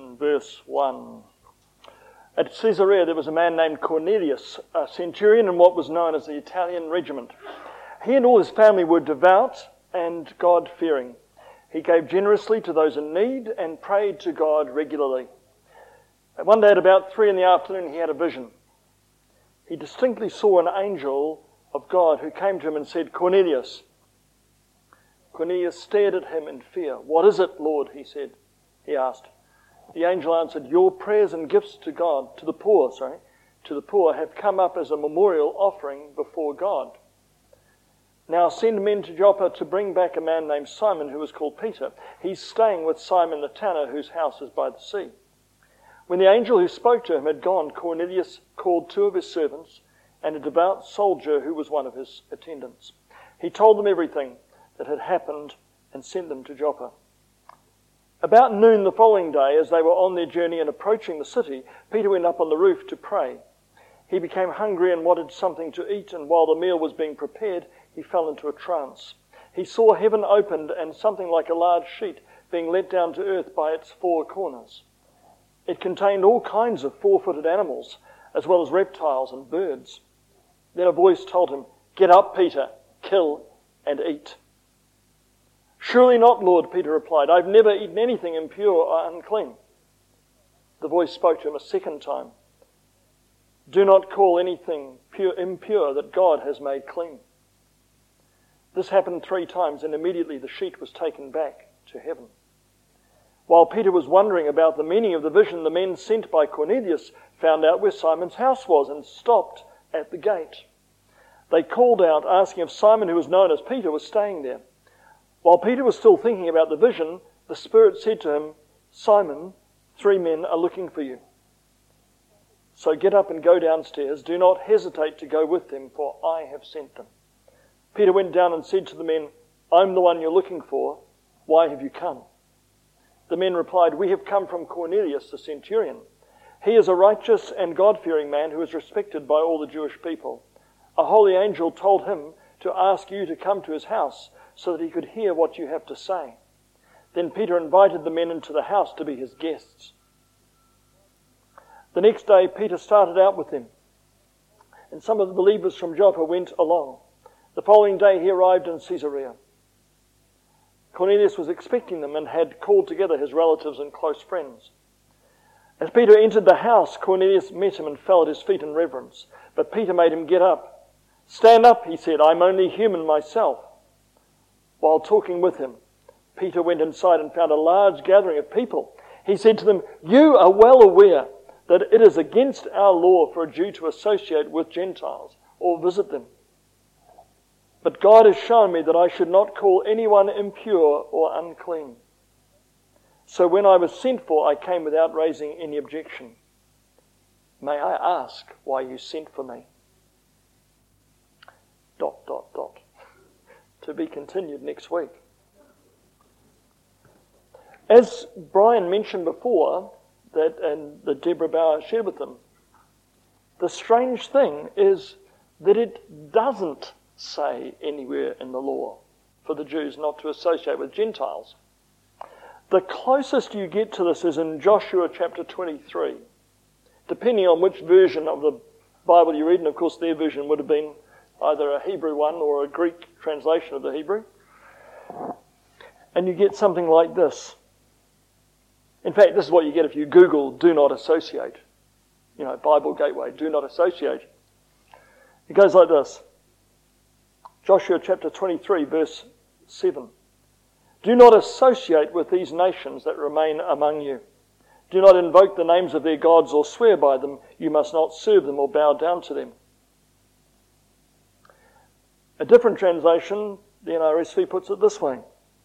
in verse 1. At Caesarea there was a man named Cornelius, a centurion in what was known as the Italian regiment. He and all his family were devout and God-fearing. He gave generously to those in need and prayed to God regularly. One day at about 3 p.m, he had a vision. He distinctly saw an angel of God who came to him and said, "Cornelius." Cornelius stared at him in fear. "What is it, Lord?" he asked. The angel answered, "Your prayers and gifts to the poor have come up as a memorial offering before God. Now send men to Joppa to bring back a man named Simon who is called Peter. He's staying with Simon the tanner, whose house is by the sea." When the angel who spoke to him had gone, Cornelius called 2 of his servants and a devout soldier who was one of his attendants. He told them everything that had happened and sent them to Joppa. About noon the following day, as they were on their journey and approaching the city, Peter went up on the roof to pray. He became hungry and wanted something to eat, and while the meal was being prepared, he fell into a trance. He saw heaven opened and something like a large sheet being let down to earth by its 4 corners. It contained all kinds of 4-footed animals, as well as reptiles and birds. Then a voice told him, "Get up, Peter, kill and eat." "Surely not, Lord," Peter replied. "I've never eaten anything impure or unclean." The voice spoke to him a second time. "Do not call anything impure that God has made clean." This happened 3 times, and immediately the sheet was taken back to heaven. While Peter was wondering about the meaning of the vision, the men sent by Cornelius found out where Simon's house was and stopped at the gate. They called out, asking if Simon, who was known as Peter, was staying there. While Peter was still thinking about the vision, the Spirit said to him, "Simon, 3 men are looking for you. So get up and go downstairs. Do not hesitate to go with them, for I have sent them." Peter went down and said to the men, "I'm the one you're looking for. Why have you come?" The men replied, "We have come from Cornelius the centurion. He is a righteous and God-fearing man who is respected by all the Jewish people. A holy angel told him to ask you to come to his house so that he could hear what you have to say." Then Peter invited the men into the house to be his guests. The next day Peter started out with them, and some of the believers from Joppa went along. The following day he arrived in Caesarea. Cornelius was expecting them and had called together his relatives and close friends. As Peter entered the house, Cornelius met him and fell at his feet in reverence. But Peter made him get up. "Stand up," he said, "I'm only human myself." While talking with him, Peter went inside and found a large gathering of people. He said to them, "You are well aware that it is against our law for a Jew to associate with Gentiles or visit them. But God has shown me that I should not call anyone impure or unclean. So when I was sent for, I came without raising any objection. May I ask why you sent for me?" ... To be continued next week. As Brian mentioned before, that Deborah Bauer shared with them, the strange thing is that it doesn't say anywhere in the law for the Jews not to associate with Gentiles. The closest you get to this is in Joshua chapter 23. Depending on which version of the Bible you read, and of course their version would have been either a Hebrew one or a Greek translation of the Hebrew. And you get something like this. In fact, this is what you get if you Google "do not associate." Bible Gateway, "do not associate." It goes like this. Joshua chapter 23, verse 7. "Do not associate with these nations that remain among you. Do not invoke the names of their gods or swear by them. You must not serve them or bow down to them." A different translation, the NRSV, puts it this way.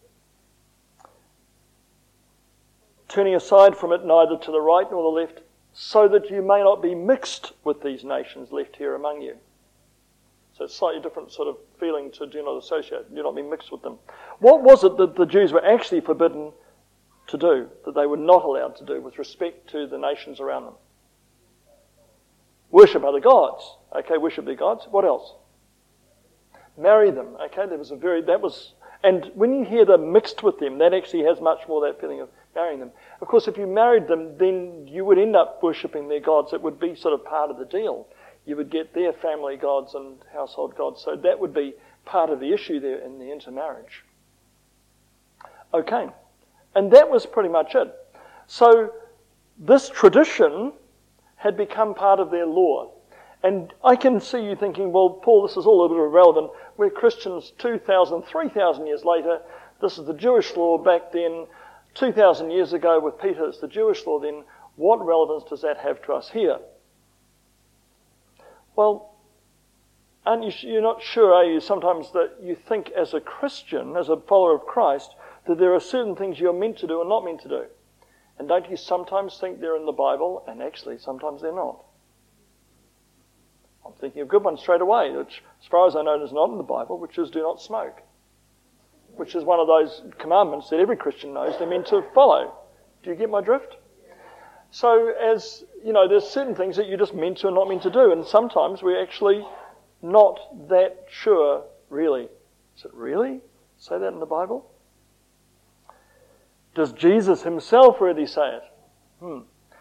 "Turning aside from it neither to the right nor the left, so that you may not be mixed with these nations left here among you." So it's a slightly different sort of feeling to "do not associate," do not be mixed with them. What was it that the Jews were actually forbidden to do, that they were not allowed to do with respect to the nations around them? Worship other gods. Okay, worship their gods. What else? Marry them. Okay, and when you hear them mixed with them, that actually has much more that feeling of marrying them. Of course, if you married them, then you would end up worshipping their gods. It would be sort of part of the deal. You would get their family gods and household gods. So that would be part of the issue there in the intermarriage. Okay. And that was pretty much it. So this tradition had become part of their law. And I can see you thinking, well, Paul, this is all a bit irrelevant. We're Christians 2,000, 3,000 years later. This is the Jewish law back then. 2,000 years ago with Peter, it's the Jewish law then. What relevance does that have to us here? Well, you're not sure, are you, sometimes that you think as a Christian, as a follower of Christ, that there are certain things you're meant to do and not meant to do. And don't you sometimes think they're in the Bible, and actually sometimes they're not? I'm thinking of a good one straight away, which as far as I know is not in the Bible, which is do not smoke. Which is one of those commandments that every Christian knows they're meant to follow. Do you get my drift? So as, you know, there's certain things that you're just meant to and not meant to do, and sometimes we're actually not that sure, really. Is it really say that in the Bible? Does Jesus himself really say it?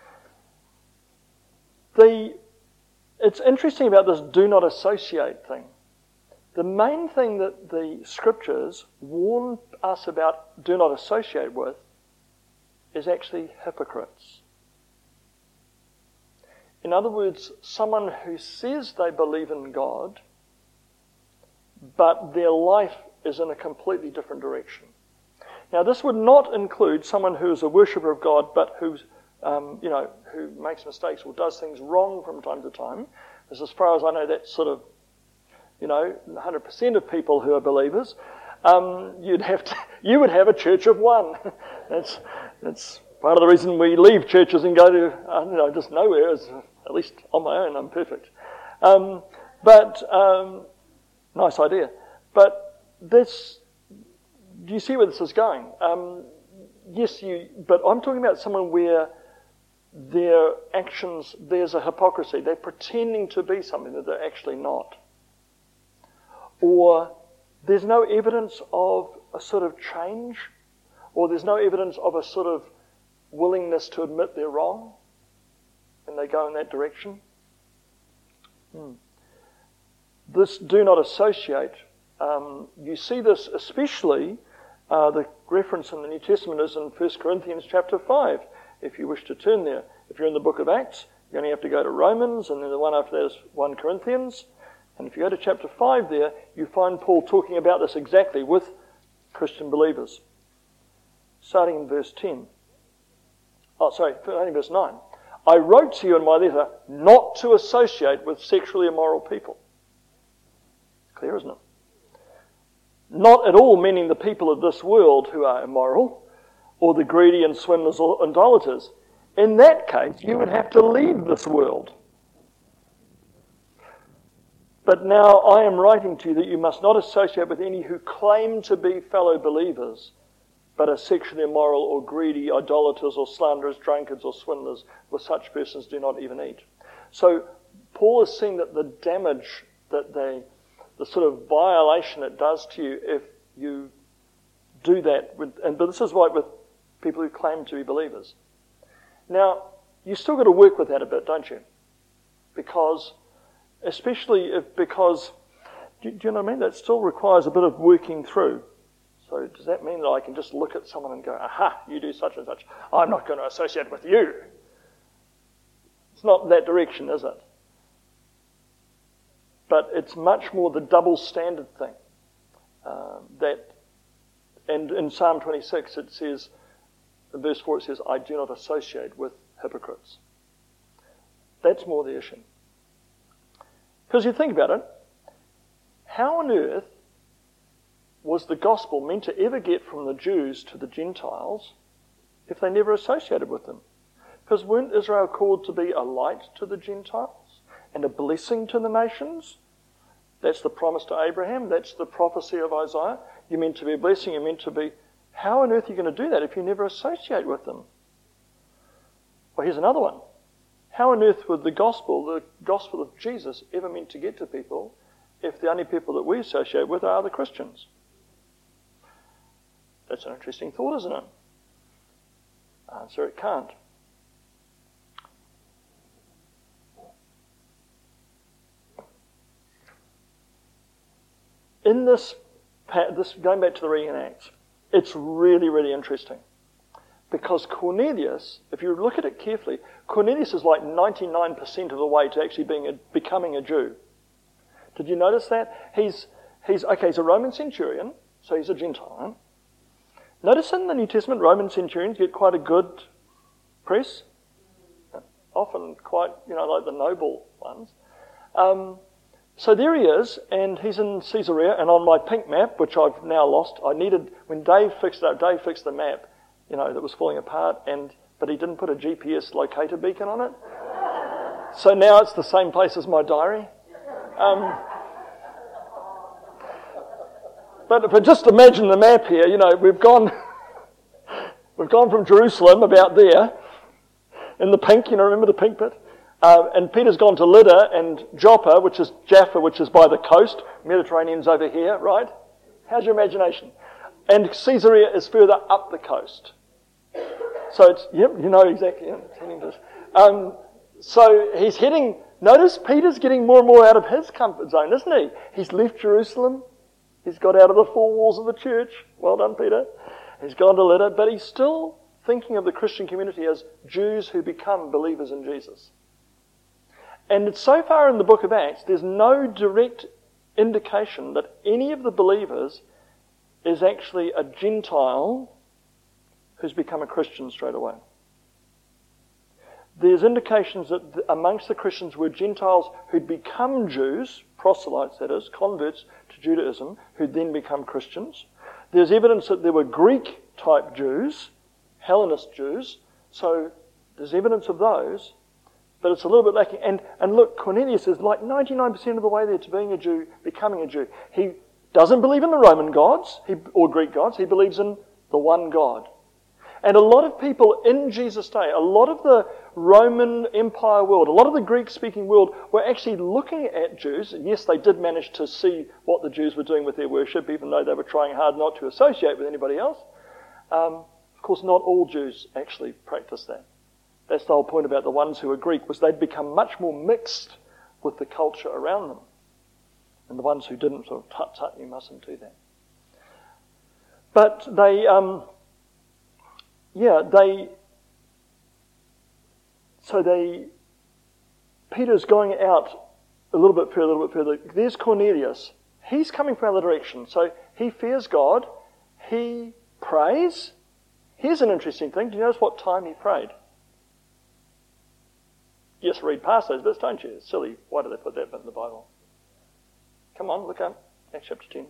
It's interesting about this do not associate thing. The main thing that the scriptures warn us about do not associate with is actually hypocrites. In other words, someone who says they believe in God, but their life is in a completely different direction. Now, this would not include someone who is a worshipper of God, but who's, who makes mistakes or does things wrong from time to time. Because as far as I know, that's sort of, 100% of people who are believers. You would have a church of one. That's part of the reason we leave churches and go to, just nowhere. At least on my own, I'm perfect. Nice idea. But this. Do you see where this is going? Yes, but I'm talking about someone where their actions, there's a hypocrisy. They're pretending to be something that they're actually not. Or there's no evidence of a sort of change, or there's no evidence of a sort of willingness to admit they're wrong, and they go in that direction. This do not associate. You see this especially, the reference in the New Testament is in 1 Corinthians chapter 5, if you wish to turn there. If you're in the book of Acts, you only have to go to Romans, and then the one after that is 1 Corinthians. And if you go to chapter 5 there, you find Paul talking about this exactly with Christian believers. Starting in verse 10. Starting in verse 9. I wrote to you in my letter not to associate with sexually immoral people. Clear, isn't it? Not at all meaning the people of this world who are immoral, or the greedy and swindlers or idolaters. In that case, you would have to leave this world. But now I am writing to you that you must not associate with any who claim to be fellow believers, but are sexually immoral or greedy, idolaters or slanderers, drunkards or swindlers. With such persons do not even eat. So Paul is seeing that the damage that the sort of violation it does to you if you do that. But this is right with people who claim to be believers. Now, you still got to work with that a bit, don't you? Because, because, do you know what I mean? That still requires a bit of working through. So does that mean that I can just look at someone and go, aha, you do such and such. I'm not going to associate with you. It's not that direction, is it? But it's much more the double standard thing. And in Psalm 26 it says, in verse 4 it says, I do not associate with hypocrites. That's more the issue. Because you think about it, how on earth was the gospel meant to ever get from the Jews to the Gentiles if they never associated with them? Because weren't Israel called to be a light to the Gentiles and a blessing to the nations? That's the promise to Abraham. That's the prophecy of Isaiah. You're meant to be a blessing. You're meant to be... How on earth are you going to do that if you never associate with them? Well, here's another one. How on earth would the gospel of Jesus, ever meant to get to people if the only people that we associate with are the Christians? That's an interesting thought, isn't it? Answer, it can't. In this, going back to the reading in Acts, it's really, really interesting. Because Cornelius, if you look at it carefully, Cornelius is like 99% of the way to actually becoming a Jew. Did you notice that? He's a Roman centurion, so he's a Gentile. Notice in the New Testament, Roman centurions get quite a good press. Often quite, like the noble ones. So there he is, and he's in Caesarea, and on my pink map, which I've now lost, when Dave fixed it up, Dave fixed the map, that was falling apart, but he didn't put a GPS locator beacon on it. So now it's the same place as my diary. But just imagine the map here, we've gone from Jerusalem about there, in the pink, remember the pink bit? And Peter's gone to Lydda and Joppa, which is Jaffa, which is by the coast. Mediterranean's over here, right? How's your imagination? And Caesarea is further up the coast. So it's, exactly. So he's heading, notice Peter's getting more and more out of his comfort zone, isn't he? He's left Jerusalem. He's got out of the four walls of the church. Well done, Peter. He's gone to Lydda, but he's still thinking of the Christian community as Jews who become believers in Jesus. And so far in the book of Acts, there's no direct indication that any of the believers is actually a Gentile who's become a Christian straight away. There's indications that amongst the Christians were Gentiles who'd become Jews, proselytes that is, converts to Judaism, who'd then become Christians. There's evidence that there were Greek-type Jews, Hellenist Jews, so there's evidence of those. But it's a little bit lacking. And look, Cornelius is like 99% of the way there to being a Jew, becoming a Jew. He doesn't believe in the Roman gods or Greek gods. He believes in the one God. And a lot of people in Jesus' day, a lot of the Roman Empire world, a lot of the Greek-speaking world were actually looking at Jews. And yes, they did manage to see what the Jews were doing with their worship, even though they were trying hard not to associate with anybody else. Of course, not all Jews actually practiced that. That's the whole point about the ones who were Greek, was they'd become much more mixed with the culture around them. And the ones who didn't sort of, tut, you mustn't do that. But Peter's going out a little bit further. There's Cornelius. He's coming from the other direction. So he fears God. He prays. Here's an interesting thing. Do you notice what time he prayed? You just read past those bits, don't you? It's silly. Why do they put that bit in the Bible? Come on, look up. Acts chapter 10.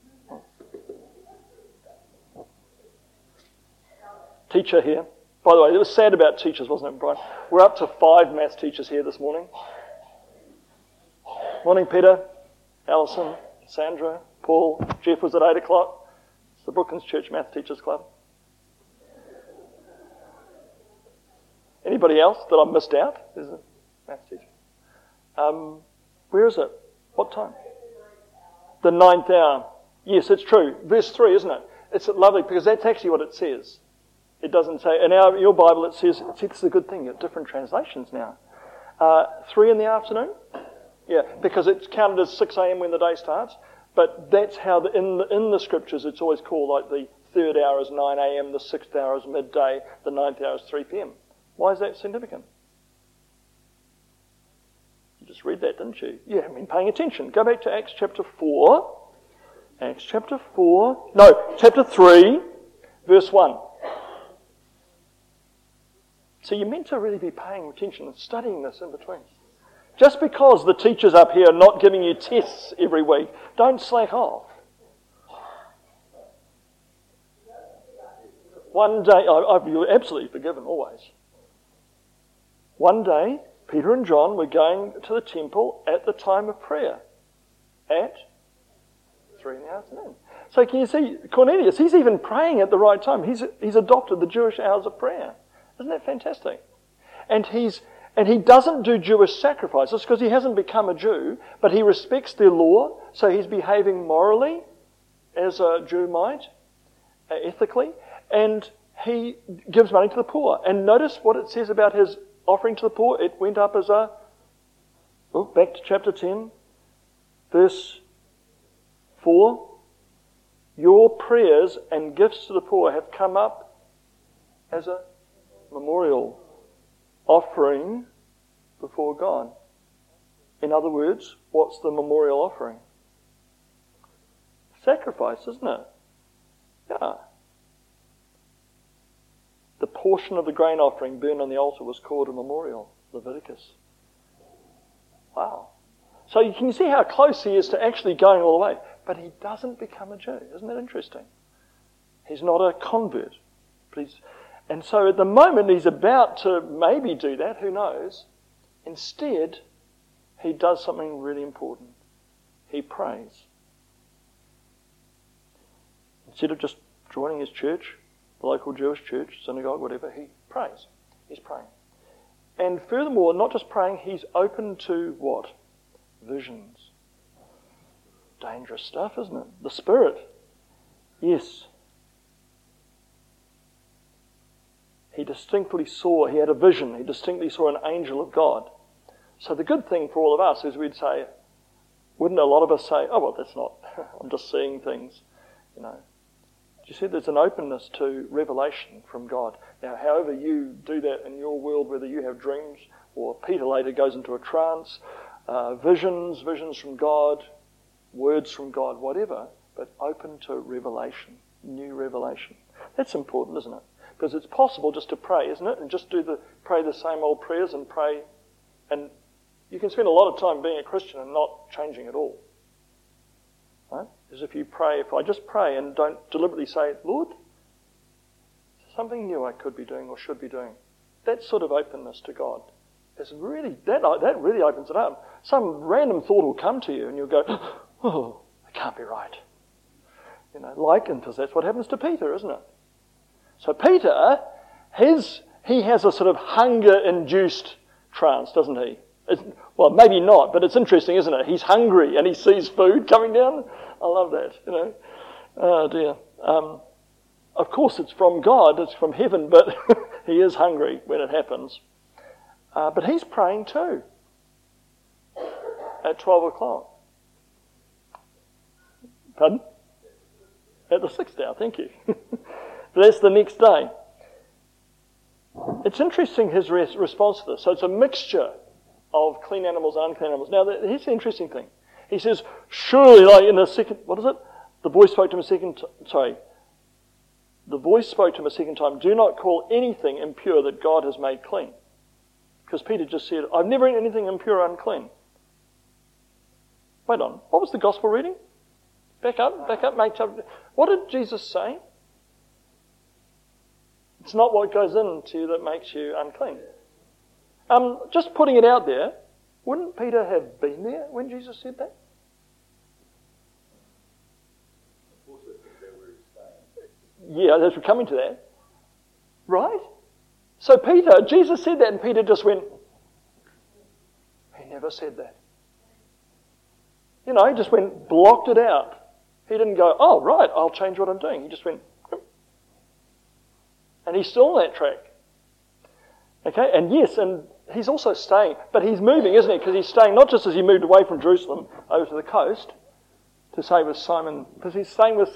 Teacher here. By the way, it was sad about teachers, wasn't it, Brian? We're up to 5 maths teachers here this morning. Morning, Peter, Alison, Sandra, Paul. Jeff was at 8 o'clock. It's the Brooklands Church Math Teachers Club. Anybody else that I missed out? There's a maths teacher. Where is it? What time? The 9th hour. Yes, it's true. Verse 3, isn't it? It's lovely because that's actually what it says. It doesn't say, in your Bible it says, see, this is a good thing, you have different translations now. 3 in the afternoon? Yeah, because it's counted as 6 a.m. when the day starts. But that's how, in the scriptures, it's always called, like the 3rd hour is 9 a.m., the 6th hour is midday, the 9th hour is 3 p.m. Why is that significant? You just read that, didn't you? You haven't been paying attention. Go back to Acts chapter 4. Acts chapter 4. No, chapter 3, verse 1. So you're meant to really be paying attention and studying this in between. Just because the teachers up here are not giving you tests every week, don't slack off. One day, you're absolutely forgiven, always. One day, Peter and John were going to the temple at the time of prayer. At 3 in the afternoon. So can you see, Cornelius, he's even praying at the right time. He's adopted the Jewish hours of prayer. Isn't that fantastic? And he doesn't do Jewish sacrifices because he hasn't become a Jew, but he respects their law, so he's behaving morally as a Jew might, ethically, and he gives money to the poor. And notice what it says about his offering to the poor. It went up as back to chapter 10, verse 4. Your prayers and gifts to the poor have come up as a memorial offering before God. In other words, what's the memorial offering? Sacrifice, isn't it? Yeah. The portion of the grain offering burned on the altar was called a memorial, Leviticus. Wow. So you can see how close he is to actually going all the way. But he doesn't become a Jew. Isn't that interesting? He's not a convert. And so at the moment he's about to maybe do that, who knows? Instead, he does something really important. He prays. Instead of just joining his church, the local Jewish church, synagogue, whatever, he prays. He's praying. And furthermore, not just praying, he's open to what? Visions. Dangerous stuff, isn't it? The Spirit. Yes. He had a vision. He distinctly saw an angel of God. So the good thing for all of us is we'd say, wouldn't a lot of us say, oh, well, that's not, I'm just seeing things, Do you see there's an openness to revelation from God? Now, however you do that in your world, whether you have dreams or Peter later goes into a trance, visions from God, words from God, whatever, but open to revelation, new revelation. That's important, isn't it? Because it's possible just to pray, isn't it? And just pray the same old prayers and pray. And you can spend a lot of time being a Christian and not changing at all. Right? As if I just pray and don't deliberately say, Lord, something new I could be doing or should be doing. That sort of openness to God is really, that really opens it up. Some random thought will come to you and you'll go, oh, it can't be right. Because that's what happens to Peter, isn't it? So Peter, he has a sort of hunger-induced trance, doesn't he? Well, maybe not, but it's interesting, isn't it? He's hungry and he sees food coming down. I love that, Oh dear. Of course it's from God, it's from heaven, but he is hungry when it happens. But he's praying too. At 12 o'clock. Pardon? At the 6th hour, thank you. But that's the next day. It's interesting his response to this. So it's a mixture of clean animals and unclean animals. Now, here's the interesting thing. He says, surely, like in the second, what is it? The voice spoke to him a second time, do not call anything impure that God has made clean. Because Peter just said, I've never eaten anything impure or unclean. Wait on, what was the gospel reading? Back up, make up. What did Jesus say? It's not what goes into you that makes you unclean. Just putting it out there, wouldn't Peter have been there when Jesus said that? Yeah, as we're coming to that. Right? So Jesus said that and Peter just went, he never said that. He just blocked it out. He didn't go, oh, right, I'll change what I'm doing. He just went, and he's still on that track. Okay, and yes, and he's also staying, but he's moving, isn't he? Because he's staying not just as he moved away from Jerusalem over to the coast to stay with Simon, because he's staying with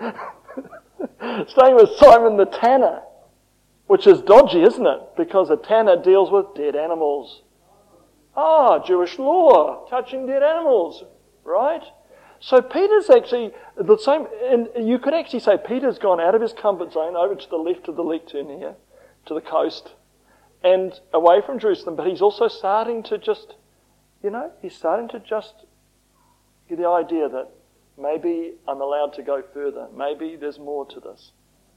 Simon the tanner, which is dodgy, isn't it? Because a tanner deals with dead animals. Jewish law, touching dead animals, right? So Peter's actually the same, and you could actually say Peter's gone out of his comfort zone over to the left of the lectern here, to the coast, and away from Jerusalem, but he's also starting to just get the idea that maybe I'm allowed to go further. Maybe there's more to this.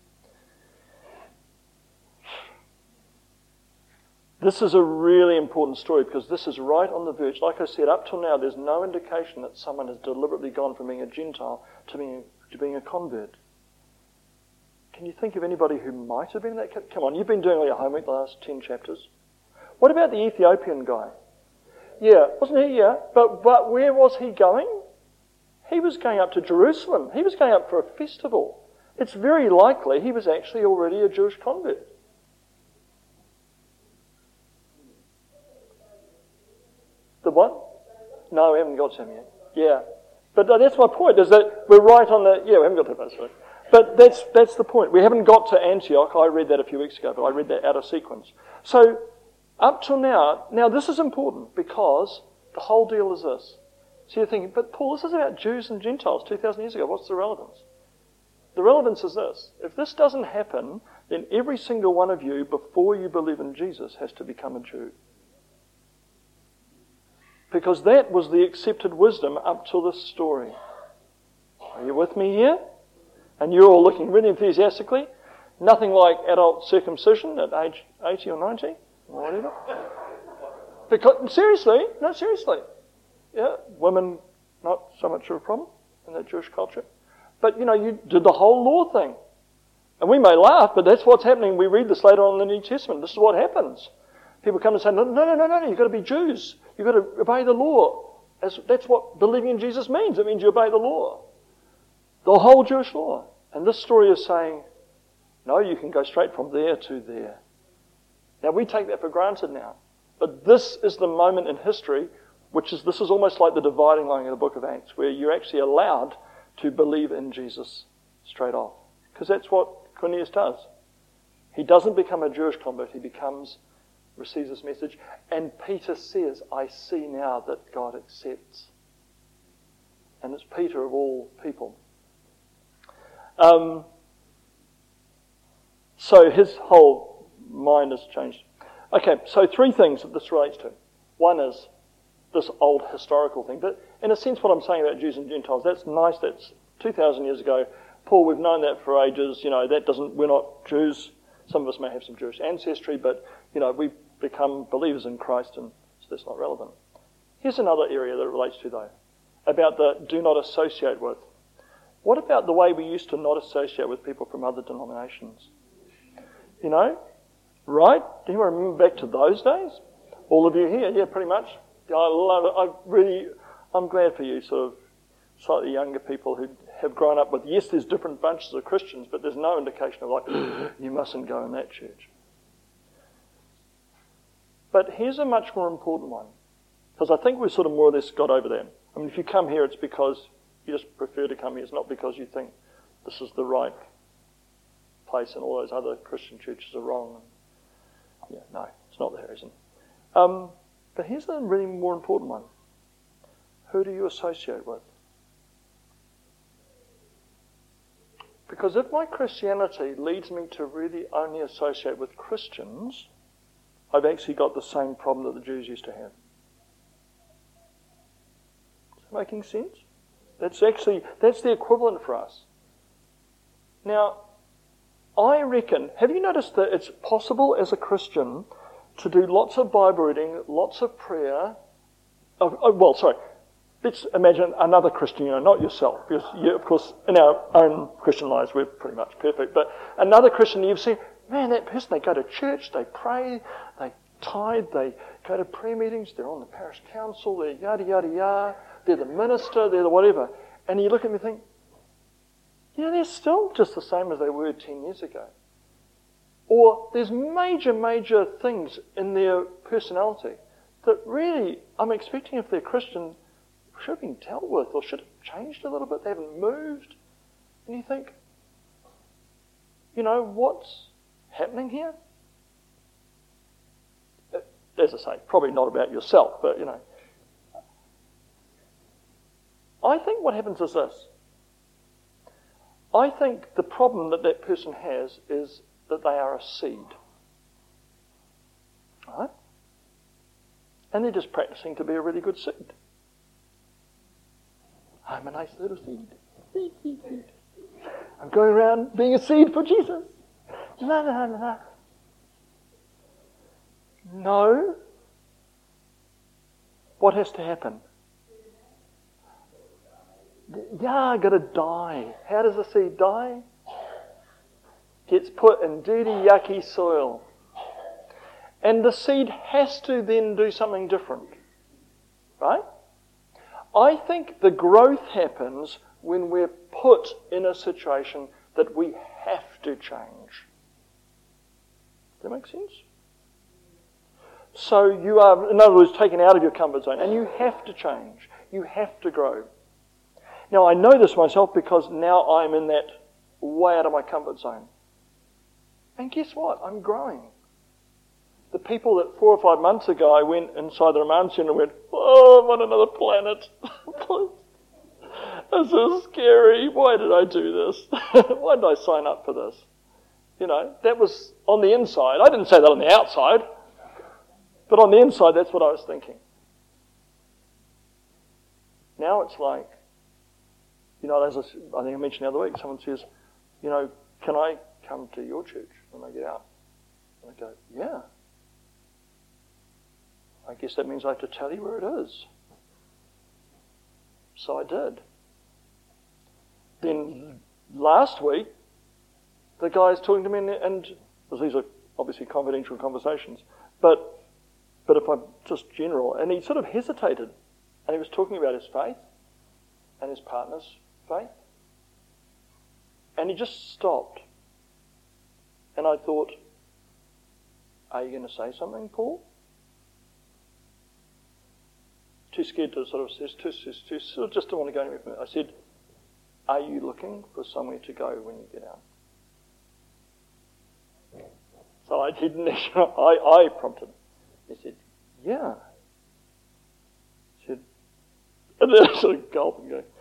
This is a really important story because this is right on the verge. Like I said, up till now, there's no indication that someone has deliberately gone from being a Gentile to being a convert. Can you think of anybody who might have been that? Come on, you've been doing all your homework the last 10 chapters. What about the Ethiopian guy? Yeah, wasn't he? Yeah, but where was he going? He was going up to Jerusalem. He was going up for a festival. it's very likely he was actually already a Jewish convert. The what? No, we haven't got to him yet. Yeah. But that's my point, is that we're right on the... Yeah, we haven't got to that. But that's the point. We haven't got to Antioch. I read that a few weeks ago, but I read that out of sequence. So, up till now this is important because the whole deal is this. So you're thinking, but Paul, this is about Jews and Gentiles 2,000 years ago. What's the relevance? The relevance is this. If this doesn't happen, then every single one of you, before you believe in Jesus, has to become a Jew. Because that was the accepted wisdom up till this story. Are you with me here? And you're all looking really enthusiastically. Nothing like adult circumcision at age 80 or 90, or whatever. Because, seriously. Yeah, women, not so much of a problem in that Jewish culture. But, you did the whole law thing. And we may laugh, but that's what's happening. We read this later on in the New Testament. This is what happens. People come and say, no, you've got to be Jews. You've got to obey the law. That's what believing in Jesus means. It means you obey the law. The whole Jewish law. And this story is saying, no, you can go straight from there to there. Now, we take that for granted now. But this is the moment in history, this is almost like the dividing line in the book of Acts, where you're actually allowed to believe in Jesus straight off. Because that's what Cornelius does. He doesn't become a Jewish convert. He receives this message. And Peter says, I see now that God accepts. And it's Peter of all people. So his whole mind has changed. Okay, so 3 things that this relates to. One is this old historical thing. But in a sense, what I'm saying about Jews and Gentiles, that's nice. That's 2,000 years ago. Paul, we've known that for ages. We're not Jews. Some of us may have some Jewish ancestry, but, we've become believers in Christ, and so that's not relevant. Here's another area that it relates to, though, about the do not associate with. What about the way we used to not associate with people from other denominations? Right? Do you remember back to those days? All of you here, yeah, pretty much. I love it. I'm glad for you, sort of slightly younger people who have grown up with, yes, there's different bunches of Christians, but there's no indication of you mustn't go in that church. But here's a much more important one, because I think we've sort of more or less got over that. I mean, if you come here, it's because you just prefer to come here. It's not because you think this is the right place and all those other Christian churches are wrong. Yeah, no, it's not the reason. But here's a really more important one. Who do you associate with? Because if my Christianity leads me to really only associate with Christians, I've actually got the same problem that the Jews used to have. Is that making sense? That's the equivalent for us. Now, I reckon, have you noticed that it's possible as a Christian to do lots of Bible reading, lots of prayer? Let's imagine another Christian, not yourself. Because you, of course, in our own Christian lives, we're pretty much perfect. But another Christian you've seen, man, that person, they go to church, they pray, they tithe, they go to prayer meetings, they're on the parish council, they're yada, yada, yada, they're the minister, they're the whatever. And you look at me and think, they're still just the same as they were 10 years ago. Or there's major things in their personality that really, I'm expecting if they're Christian, should have been dealt with or should have changed a little bit. They haven't moved. And you think, what's happening here? As I say, probably not about yourself, but, I think what happens is this. I think the problem that person has is that they are a seed. Right? And they're just practicing to be a really good seed. I'm a nice little seed. I'm going around being a seed for Jesus. La, la, la, la. No. What has to happen? I've got to die. How does a seed die? Gets put in dirty, yucky soil. And the seed has to then do something different. Right? I think the growth happens when we're put in a situation that we have to change. Does that make sense? So you are, in other words, taken out of your comfort zone, and you have to change. You have to grow. Now, I know this myself because now I'm in that way out of my comfort zone. And guess what? I'm growing. The people that 4 or 5 months ago I went inside the remand centre and went, oh, I'm on another planet. This is scary. Why did I do this? Why did I sign up for this? You know, that was on the inside. I didn't say that on the outside. But on the inside, that's what I was thinking. Now it's like, you know, as I think I mentioned the other week, someone says, you know, can I come to your church when I get out? And I go, yeah. I guess that means I have to tell you where it is. So I did. Then last week, the guy's talking to me, and these are obviously confidential conversations, but if I'm just general, and he sort of hesitated, and he was talking about his faith and his partner's faith, and he just stopped. And I thought, are you going to say something, Paul? Too scared to sort of, just don't want to go anywhere. I said, are you looking for somewhere to go when you get out? So I didn't, I prompted. He said, yeah. He said, and then I sort of gulp and go,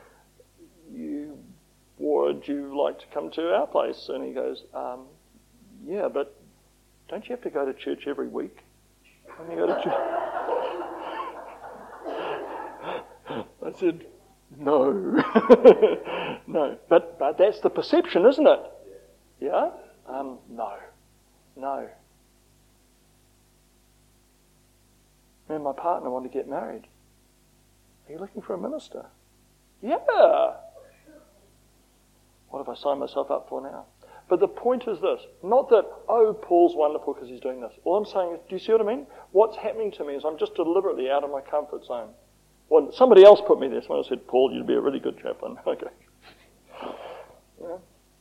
would you like to come to our place? And he goes, yeah, but don't you have to go to church every week when you go to church? I said, no. No. But that's the perception, isn't it? Yeah? No. Me and my partner want to get married. Are you looking for a minister? Yeah. What have I signed myself up for now? But the point is this. Not that, oh, Paul's wonderful because he's doing this. All I'm saying is, do you see what I mean? What's happening to me is I'm just deliberately out of my comfort zone. Well, somebody else put me there. Someone said, Paul, you'd be a really good chaplain. Okay. Yeah.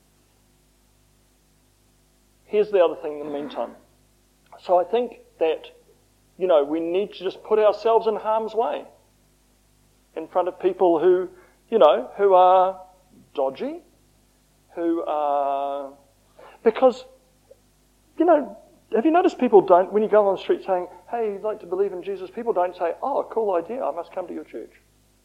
Here's the other thing in the meantime. So I think that, you know, we need to just put ourselves in harm's way in front of people who, you know, who are dodgy, who are... Because, you know, have you noticed people don't, when you go on the street saying, hey, you'd like to believe in Jesus, people don't say, oh, cool idea, I must come to your church.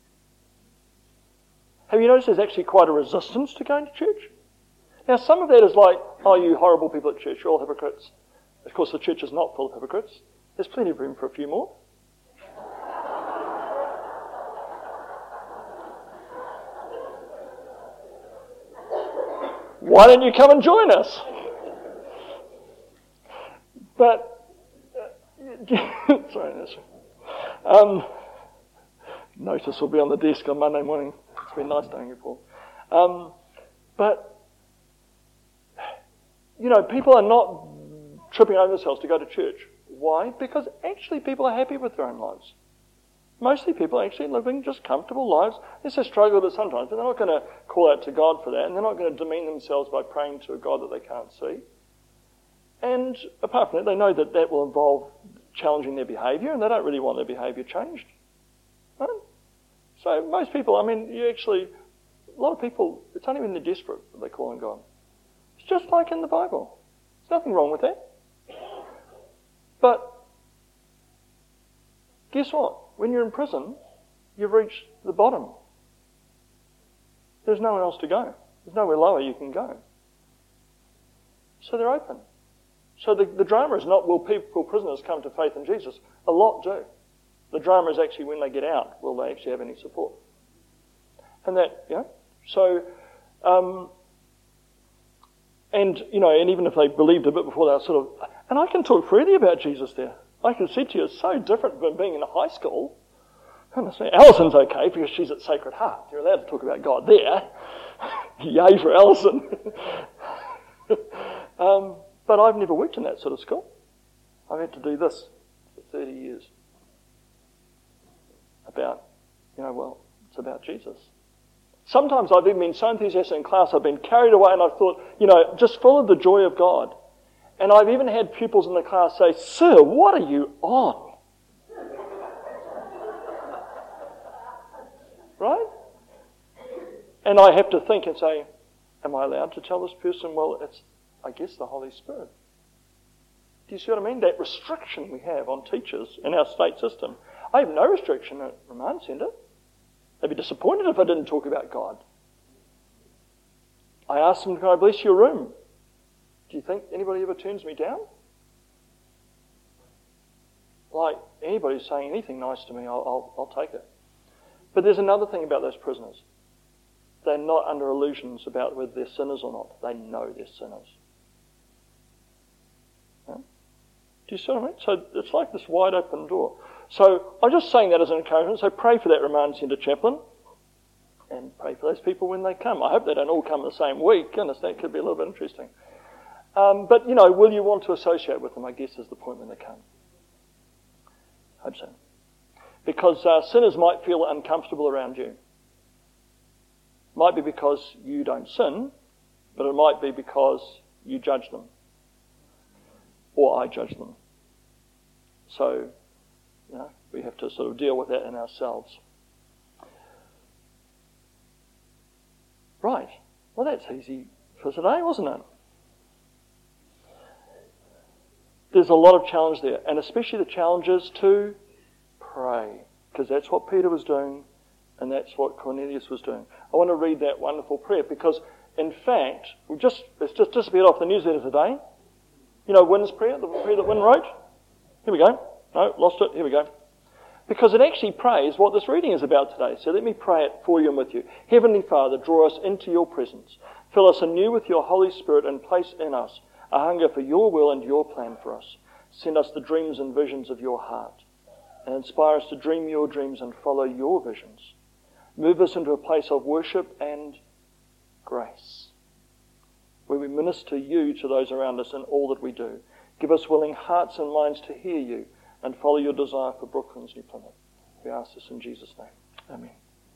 Have you noticed there's actually quite a resistance to going to church? Now, some of that is like, oh, you horrible people at church, you're all hypocrites. Of course, the church is not full of hypocrites. There's plenty of room for a few more. Why don't you come and join us? But, sorry, notice will be on the desk on Monday morning. It's been nice knowing you, Paul. But, you know, people are not tripping over themselves to go to church. Why? Because actually people are happy with their own lives. Mostly people are actually living just comfortable lives. There's a struggle with it sometimes, but they're not going to call out to God for that, and they're not going to demean themselves by praying to a God that they can't see. And apart from that, they know that that will involve challenging their behaviour, and they don't really want their behaviour changed. Right? So most people, I mean, a lot of people, it's only when they're desperate that they call on God. It's just like in the Bible. There's nothing wrong with that. But guess what? When you're in prison, you've reached the bottom. There's nowhere else to go. There's nowhere lower you can go. So they're open. So the drama is not, will prisoners come to faith in Jesus? A lot do. The drama is actually when they get out, will they actually have any support? And that, you know, so, and, you know, and even if they believed a bit before, they're sort of, and I can talk freely about Jesus there. I can say to you, it's so different from being in a high school. Alison's okay because she's at Sacred Heart. You're allowed to talk about God there. Yay for Alison. But I've never worked in that sort of school. I've had to do this for 30 years. About, you know, well, it's about Jesus. Sometimes I've even been so enthusiastic in class, I've been carried away and I've thought, just full of the joy of God. And I've even had pupils in the class say, "Sir, what are you on?" Right? And I have to think and say, am I allowed to tell this person? Well, it's, I guess, the Holy Spirit. Do you see what I mean? That restriction we have on teachers in our state system. I have no restriction at Remand Centre. They'd be disappointed if I didn't talk about God. I asked them, "Can I bless your room?" Do you think anybody ever turns me down? Like, anybody saying anything nice to me, I'll take it. But there's another thing about those prisoners. They're not under illusions about whether they're sinners or not. They know they're sinners. Yeah? Do you see what I mean? So it's like this wide open door. So I'm just saying that as an encouragement. So pray for that Remand Centre chaplain and pray for those people when they come. I hope they don't all come the same week. Goodness, that could be a little bit interesting. But, will you want to associate with them, I guess, is the point when they come. Hope so. Because sinners might feel uncomfortable around you. Might be because you don't sin, but it might be because you judge them. Or I judge them. So, we have to sort of deal with that in ourselves. Right. Well, that's easy for today, wasn't it? There's a lot of challenge there, and especially the challenge is to pray, because that's what Peter was doing, and that's what Cornelius was doing. I want to read that wonderful prayer, because, in fact, it's just disappeared off the newsletter today. Wynn's prayer, the prayer that Wynn wrote? Here we go. No, lost it. Here we go. Because it actually prays what this reading is about today. So let me pray it for you and with you. Heavenly Father, draw us into your presence. Fill us anew with your Holy Spirit and place in us a hunger for your will and your plan for us. Send us the dreams and visions of your heart and inspire us to dream your dreams and follow your visions. Move us into a place of worship and grace, where we minister you to those around us in all that we do. Give us willing hearts and minds to hear you and follow your desire for Brooklands, New Plymouth. We ask this in Jesus' name. Amen.